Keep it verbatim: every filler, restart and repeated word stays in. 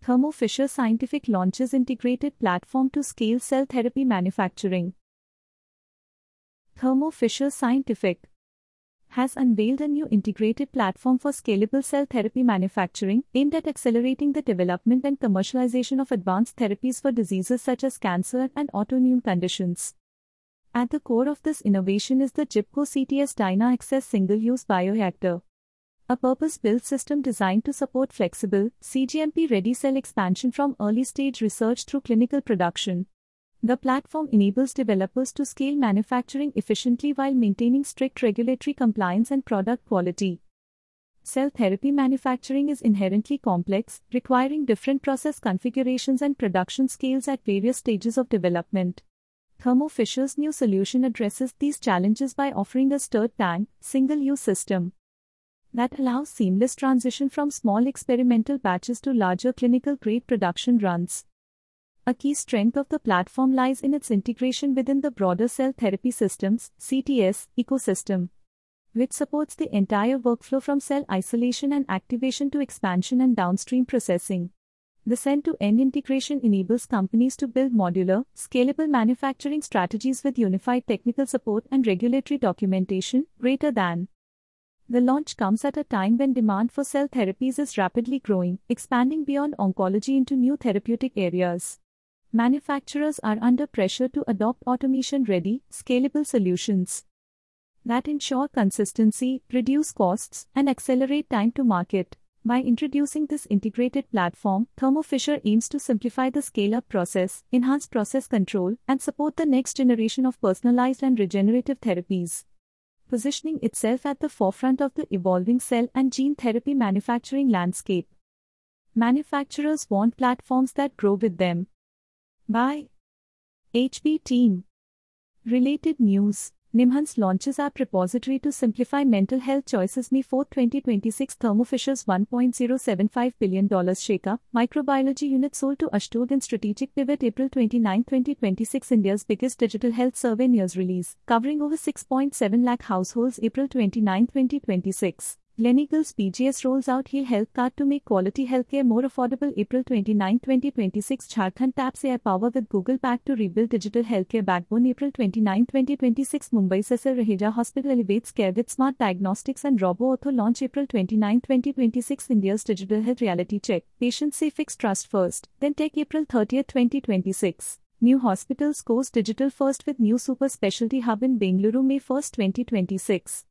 Thermo Fisher Scientific launches integrated platform to scale cell therapy manufacturing. Thermo Fisher Scientific has unveiled a new integrated platform for scalable cell therapy manufacturing, aimed at accelerating the development and commercialization of advanced therapies for diseases such as cancer and autoimmune conditions. At the core of this innovation is the GIPCO C T S DynaAccess single-use bioreactor, a purpose-built system designed to support flexible, C G M P-ready cell expansion from early-stage research through clinical production. The platform enables developers to scale manufacturing efficiently while maintaining strict regulatory compliance and product quality. Cell therapy manufacturing is inherently complex, requiring different process configurations and production scales at various stages of development. Thermo Fisher's new solution addresses these challenges by offering a stirred tank, single-use system that allows seamless transition from small experimental batches to larger clinical-grade production runs. A key strength of the platform lies in its integration within the broader cell therapy systems (C T S) ecosystem, which supports the entire workflow from cell isolation and activation to expansion and downstream processing. This end-to-end integration enables companies to build modular, scalable manufacturing strategies with unified technical support and regulatory documentation greater than. The launch comes at a time when demand for cell therapies is rapidly growing, expanding beyond oncology into new therapeutic areas. Manufacturers are under pressure to adopt automation-ready, scalable solutions that ensure consistency, reduce costs, and accelerate time to market. By introducing this integrated platform, Thermo Fisher aims to simplify the scale-up process, enhance process control, and support the next generation of personalized and regenerative therapies, positioning itself at the forefront of the evolving cell and gene therapy manufacturing landscape. Manufacturers want platforms that grow with them. By H P Team. Related news: Nimhans launches app repository to simplify mental health choices. May fourth, twenty twenty-six. Thermo Fisher's one point zero seven five billion dollars Sheka microbiology unit sold to Ashtod in strategic pivot. April twenty-ninth, twenty twenty-six. India's biggest digital health survey news release, covering over six point seven lakh households. April twenty-ninth, twenty twenty-six. Gleneagles P G S rolls out Heal Health Card to make quality healthcare more affordable. April twenty-ninth, twenty twenty-six. Jharkhand taps A I power with Google Pack to rebuild digital healthcare backbone. April twenty-ninth, twenty twenty-six. Mumbai Cecil Raheja Hospital elevates care with smart diagnostics and robo-ortho launch. April twenty-ninth, twenty twenty-six. India's digital health reality check. Patients say fix trust first, then tech. April thirtieth, twenty twenty-six. New hospitals goes digital first with new super specialty hub in Bengaluru. May first, twenty twenty-six.